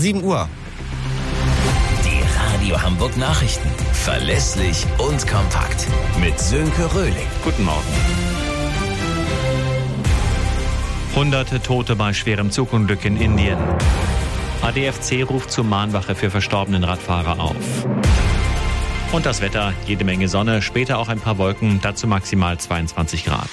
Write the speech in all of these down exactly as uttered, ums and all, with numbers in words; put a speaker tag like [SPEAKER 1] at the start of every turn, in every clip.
[SPEAKER 1] sieben Uhr.
[SPEAKER 2] Die Radio Hamburg Nachrichten. Verlässlich und kompakt. Mit Sönke Röhling.
[SPEAKER 3] Guten Morgen. Hunderte Tote bei schwerem Zugunglück in Indien. A D F C ruft zur Mahnwache für verstorbenen Radfahrer auf. Und das Wetter, jede Menge Sonne, später auch ein paar Wolken, dazu maximal zweiundzwanzig Grad.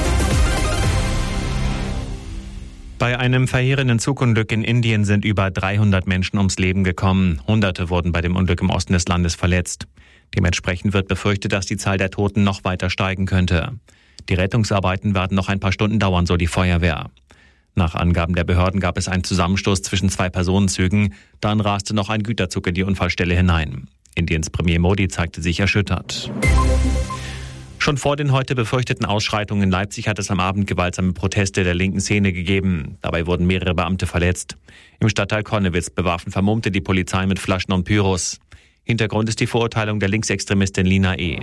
[SPEAKER 3] Bei einem verheerenden Zugunglück in Indien sind über dreihundert Menschen ums Leben gekommen. Hunderte wurden bei dem Unglück im Osten des Landes verletzt. Dementsprechend wird befürchtet, dass die Zahl der Toten noch weiter steigen könnte. Die Rettungsarbeiten werden noch ein paar Stunden dauern, so die Feuerwehr. Nach Angaben der Behörden gab es einen Zusammenstoß zwischen zwei Personenzügen. Dann raste noch ein Güterzug in die Unfallstelle hinein. Indiens Premier Modi zeigte sich erschüttert. Schon vor den heute befürchteten Ausschreitungen in Leipzig hat es am Abend gewaltsame Proteste der linken Szene gegeben. Dabei wurden mehrere Beamte verletzt. Im Stadtteil Konnewitz bewaffen Vermummte die Polizei mit Flaschen und Pyros. Hintergrund ist die Verurteilung der Linksextremistin Lina E.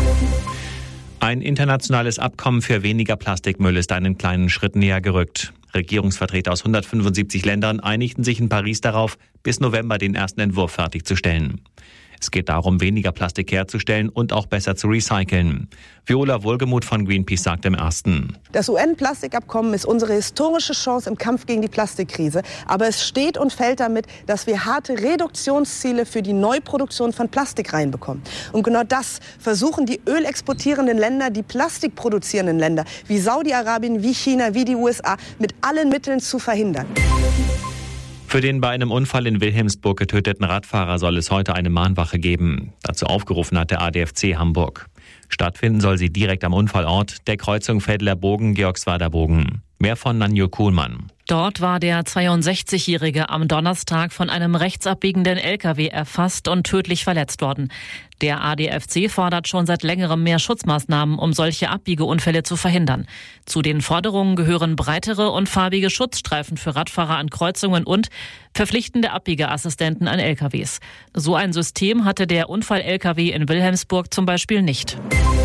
[SPEAKER 3] Ein internationales Abkommen für weniger Plastikmüll ist einen kleinen Schritt näher gerückt. Regierungsvertreter aus hundertfünfundsiebzig Ländern einigten sich in Paris darauf, bis November den ersten Entwurf fertigzustellen. Es geht darum, weniger Plastik herzustellen und auch besser zu recyceln. Viola Wohlgemuth von Greenpeace sagt im Ersten:
[SPEAKER 4] Das U N-Plastikabkommen ist unsere historische Chance im Kampf gegen die Plastikkrise. Aber es steht und fällt damit, dass wir harte Reduktionsziele für die Neuproduktion von Plastik reinbekommen. Und genau das versuchen die ölexportierenden Länder, die plastikproduzierenden Länder, wie Saudi-Arabien, wie China, wie die U S A, mit allen Mitteln zu verhindern.
[SPEAKER 3] Für den bei einem Unfall in Wilhelmsburg getöteten Radfahrer soll es heute eine Mahnwache geben. Dazu aufgerufen hat der A D F C Hamburg. Stattfinden soll sie direkt am Unfallort, der Kreuzung Veldler Bogen-Georgswerder Bogen. Mehr von Nanjo Kuhlmann.
[SPEAKER 5] Dort war der zweiundsechzigjährige am Donnerstag von einem rechtsabbiegenden L K W erfasst und tödlich verletzt worden. Der A D F C fordert schon seit längerem mehr Schutzmaßnahmen, um solche Abbiegeunfälle zu verhindern. Zu den Forderungen gehören breitere und farbige Schutzstreifen für Radfahrer an Kreuzungen und verpflichtende Abbiegeassistenten an L K Ws. So ein System hatte der Unfall-L K W in Wilhelmsburg zum Beispiel nicht.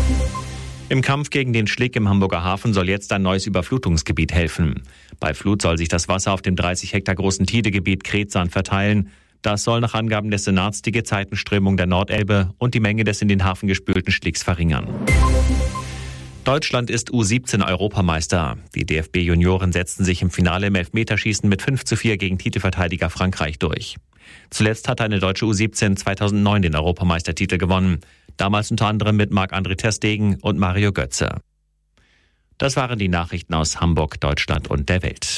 [SPEAKER 3] Im Kampf gegen den Schlick im Hamburger Hafen soll jetzt ein neues Überflutungsgebiet helfen. Bei Flut soll sich das Wasser auf dem dreißig Hektar großen Tidegebiet Kretsand verteilen. Das soll nach Angaben des Senats die Gezeitenströmung der Nordelbe und die Menge des in den Hafen gespülten Schlicks verringern. Deutschland ist U siebzehn Europameister. Die D F B-Junioren setzten sich im Finale im Elfmeterschießen mit fünf zu vier gegen Titelverteidiger Frankreich durch. Zuletzt hatte eine deutsche U siebzehn zweitausendneun den Europameistertitel gewonnen. Damals unter anderem mit Marc-André ter Stegen und Mario Götze. Das waren die Nachrichten aus Hamburg, Deutschland und der Welt.